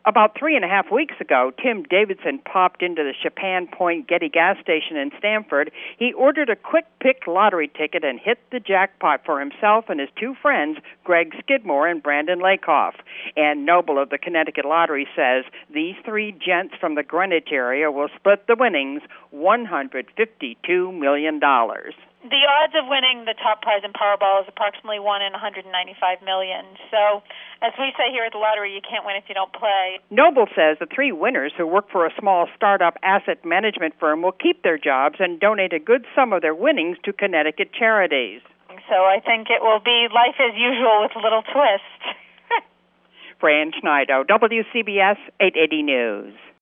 About 3.5 weeks ago, Tim Davidson popped into the Chopin Point Getty gas station in Stamford. He ordered a quick pick lottery ticket and hit the jackpot for himself and his two friends, Greg Skidmore and Brandon Lakoff. Ann Noble of the Connecticut Lottery says these three gents from the Greenwich area will split the winnings, $152 million. The odds of winning the top prize in Powerball is approximately 1 in 195 million. So, as we say here at the lottery, you can't win if you don't play. Noble says the three winners, who work for a small startup asset management firm, will keep their jobs and donate a good sum of their winnings to Connecticut charities. So I think it will be life as usual with a little twist. Fran Schneider, WCBS 880 News.